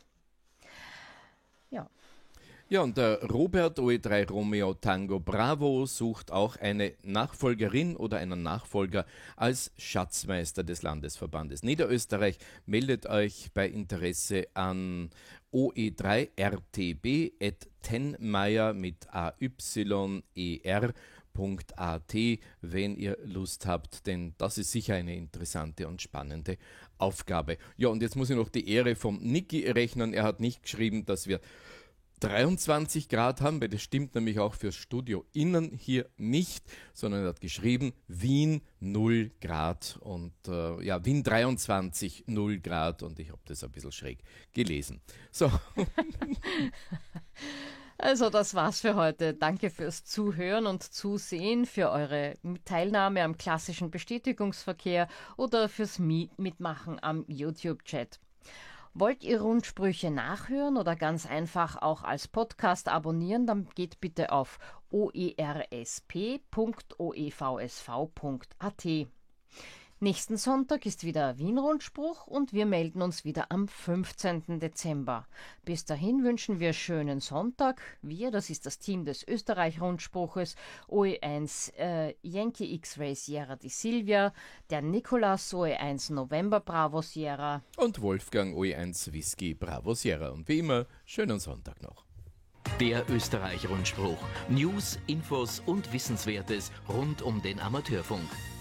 Ja. Ja, und der Robert O E drei Romeo Tango Bravo sucht auch eine Nachfolgerin oder einen Nachfolger als Schatzmeister des Landesverbandes Niederösterreich. Meldet euch bei Interesse an O E drei R T B at tenmeier mit A Y E R Punkt A T, wenn ihr Lust habt, denn das ist sicher eine interessante und spannende Aufgabe. Ja, und jetzt muss ich noch die Ehre vom Niki rechnen. Er hat nicht geschrieben, dass wir dreiundzwanzig Grad haben, weil das stimmt nämlich auch fürs Studio innen hier nicht, sondern er hat geschrieben Wien null Grad und äh, ja, Wien dreiundzwanzig, null Grad und ich habe das ein bisschen schräg gelesen. So. Also das war's für heute. Danke fürs Zuhören und Zusehen, für eure Teilnahme am klassischen Bestätigungsverkehr oder fürs Mitmachen am YouTube-Chat. Wollt ihr Rundsprüche nachhören oder ganz einfach auch als Podcast abonnieren, dann geht bitte auf oersp punkt o e v s v punkt a t. Nächsten Sonntag ist wieder Wien-Rundspruch und wir melden uns wieder am fünfzehnten Dezember. Bis dahin wünschen wir schönen Sonntag. Wir, das ist das Team des Österreich-Rundspruches, O E eins äh, Yankee X-Ray Sierra di Silvia, der Nikolas O E eins November Bravo Sierra und Wolfgang O E eins Whisky Bravo Sierra. Und wie immer, schönen Sonntag noch. Der Österreich-Rundspruch. News, Infos und Wissenswertes rund um den Amateurfunk.